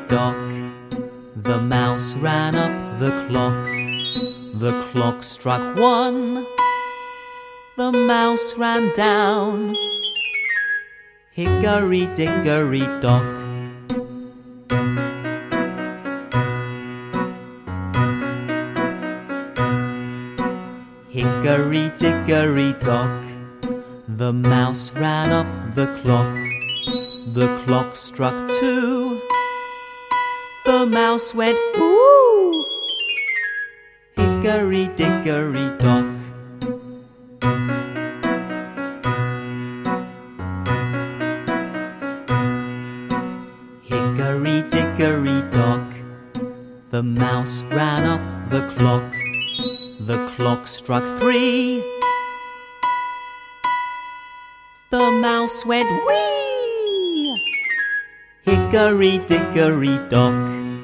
dock. The mouse ran up the clock. The clock struck 1. The mouse ran down. Hickory-dickory-dock. Hickory-dickory-dock. The mouse ran up the clock. The clock struck 2. The mouse went ooh. Hickory-dickory-dock. Hickory-dickory-dock. The mouse ran up the clock. The clock struck 3. The mouse went wee. Hickory-dickory-dock.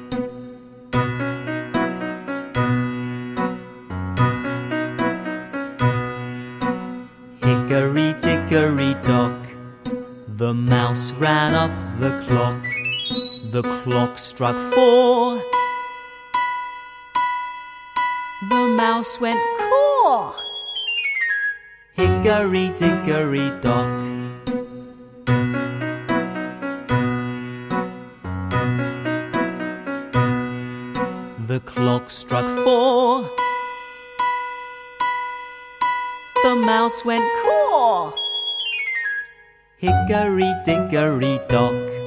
Hickory-dickory-dock. The mouse ran up the clock. The clock struck 4. The mouse went caw. Hickory-dickory-dock. The clock struck 4. The mouse went caw. Hickory-dickory-dock.